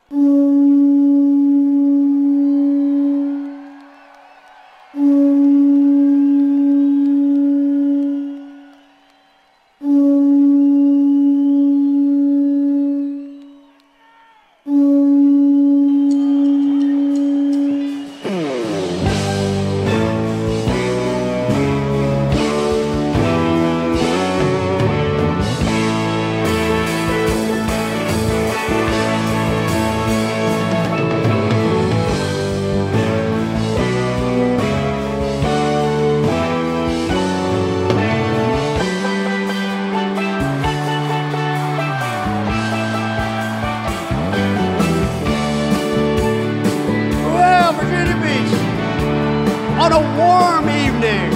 On a warm evening.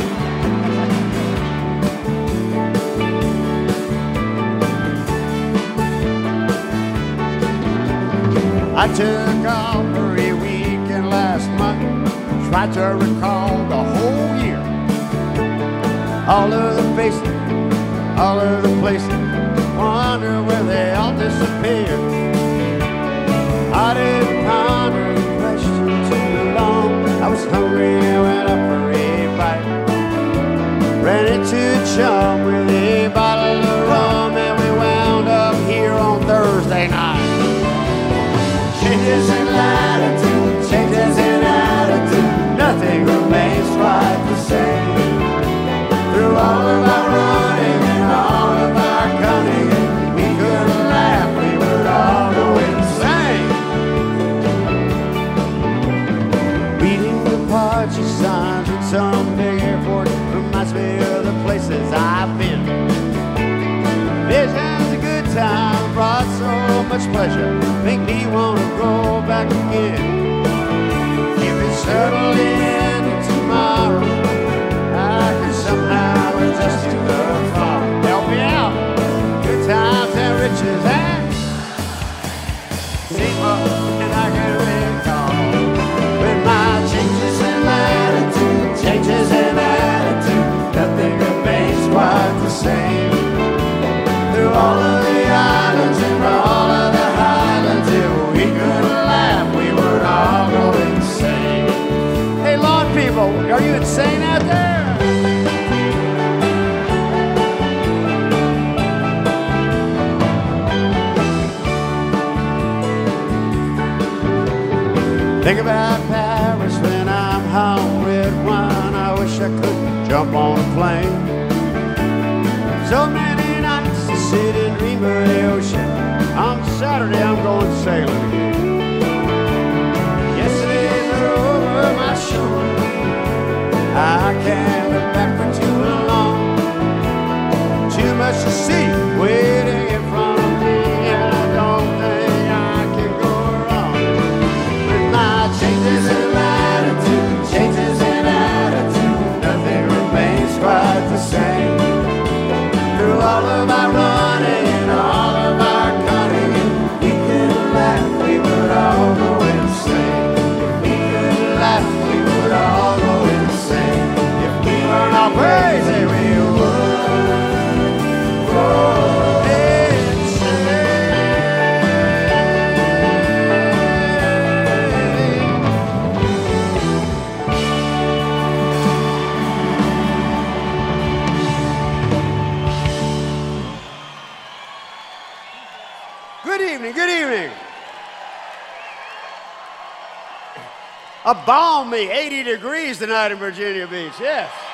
I took off for a weekend last month, tried to recall the whole year. All of the faces, all of the places, wonder where they all disappeared. I didn't ponder the question too long. I was hungry and went up for a bite. Ran into a chum with a bottle of rum, and we wound up here on Thursday night. Changes in latitude, changes in attitude, nothing remains quite the same. Through all of our running and all of our cunning, we couldn't laugh, we would all go insane. Reading the Apache signs at some big airport reminds me of the places I've been. Vision's a good time, brought so much pleasure, make me want to go back again. If it's settled in tomorrow, I can somehow adjust to the fall. Help me out. Good times and riches and seem up and I can recall. With my changes in latitude, changes in attitude, nothing remains quite the same. Through all of the islands and all of the highlands, if we could laugh, we would all go insane. Hey, lawn people, are you insane out there? Think about Paris when I'm home, red wine, I wish I could jump on a plane. So many nights to sit and dream of the ocean. On Saturday I'm going sailing again. Yesterday's are over my shoulder, I can't look back for too long. Too much to see waiting in front of me, and I don't think I can go wrong. With my changes in latitude, changes in attitude, nothing remains quite the same. Through all of our running and all of our cunning, if we could laugh, we would all go insane. If we could laugh, we would all go insane. If we weren't all crazy, we would go insane. Good evening, good evening. A balmy 80 degrees tonight in Virginia Beach, yes.